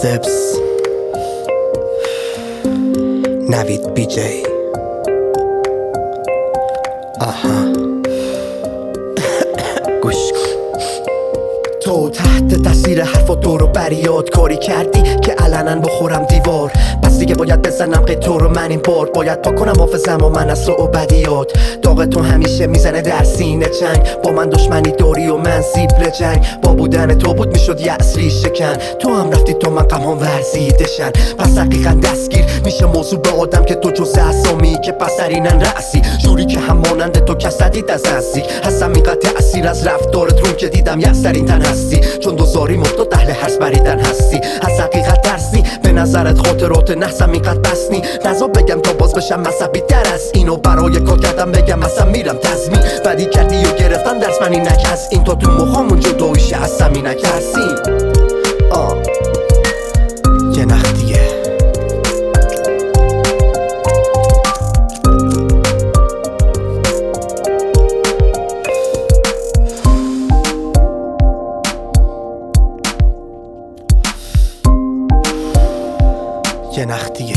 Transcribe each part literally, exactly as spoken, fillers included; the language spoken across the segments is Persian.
استپس، نوید بی جی. آها گوش کن. تو تحت تاثیر حرف و دور و بریاد کاری کردی که علنا بخورم دیوار، پس دیگه باید بزنم قیتو رو من این بار. باید پاک کنم حافظم و من از و بدیات. داغ تو همیشه میزنه در سینه چنگ، با من دشمنی داری و من زیبل جنگ. با بودن تو بود میشد یأسری شکن، تو هم رفتی تو من غمام ورزیدشن. پس حقیقت دستگیر میشه موضوع به آدم که تو جز اسامی که پسرینن رأسی. جوری که هم مانند تو کس ندید از نزدیک، هستم اینقدر تأثیر از رفتارت رو که دیدم یأسترین تن هستی. چون دوزاری مفتاد اهل حرس بریدن هستی، از حقیقت ترسی به نظرت خاطرات نحسم اینقدر بسنی. نزا بگم تا باز بشم مذهبی تر از اینو، برای کار کردم بگم اصلا میرم تزمین. بدی کردی و گرفتن درس من اینک از این، تا تو مخامون جداییشه اصلا اینک هستیم. آه یه نخ دیگه. یه نخ دیگه.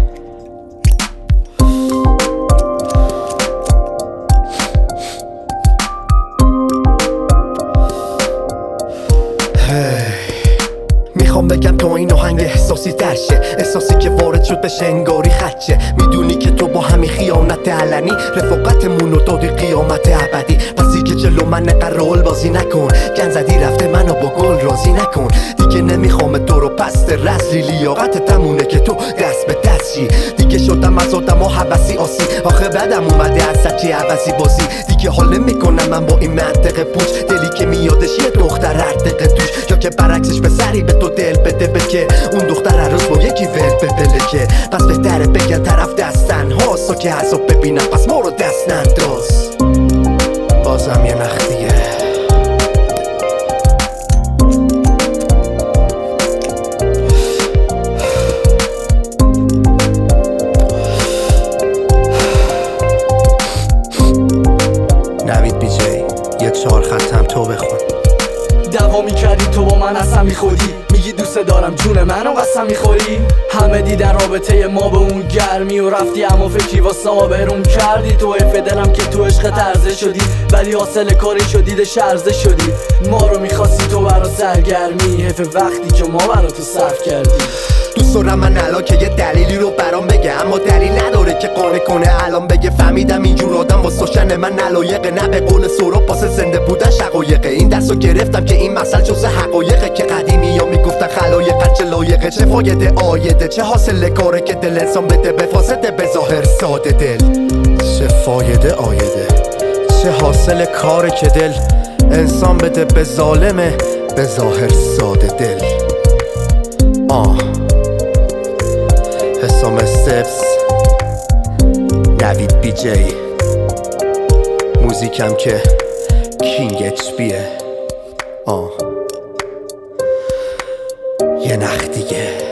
میخوام بگم تو این آهنگ احساسی درشه، احساسی که وارد شد به شنگاری خدشه. میدونی که تو با همین خیانت علنی رفاقتمون رو دادی قیامت ابدی. پسی که جلو من قرول بازی نکن، گن زدی رفته منو با گل راضی نکن. دیگه نمیخوام تو رو پست رزلی، لیاقت تمونه که تو دست به دست شی. دیگه شدم از آدم و حوثی آسی، آخه بعدم اومده از سچی عوضی بازی. دیگه حال نمیکنم من با این منطقه پوچ، دلی که میادش یه دختر ارتقه توش، یا که برعکسش به سری به تو دل بده بکه اون دختر هر روز با یکی ول ببله که. پس بهتره بگن طرف دستن هاست، و که عذاب ببینم پس ما رو دست ننداز. بازم یه نخ دیگه. نوید بی جی، یه چهار خطم تو بخون. دعوا میکردی تو با من اصلا میخوری، میگی دوست دارم جون منو قسم میخوری. همه دیدن رابطه ما به اون گرمی و رفتی، اما فکری واسه آبرون کردی. تو حیف دلم که تو عشق ترزه شدی، ولی حاصل کاری شدید شرزه شدی. ما رو میخواستی تو برا سرگرمی، حیف وقتی که ما برا تو صرف کردی. دوست دارم من الان که یه دلیلی رو برام بگه، اما دلیل نداره که قانع کنه الان بگه. فهمیدم اینجور آدم واسه شن من نلایقه، نه به قول سورا پاس زنده بودن شقایقه. این دستو گرفتم که این مسئله جز حقایقه، که قدیمی ها میگفتن خلایق چه لایقه. چه فایده آیده، چه حاصل کاره که دل انسان بده به فاسده به ظاهر ساده دل. چه فایده آیده، چه حاصل کاره که دل انسان بده به ظالمه به ظاهر ساده دل. آه حسام استپس، نوید بی جی. موزیکم که کینگ اچ بیه. آه یه نخ دیگه.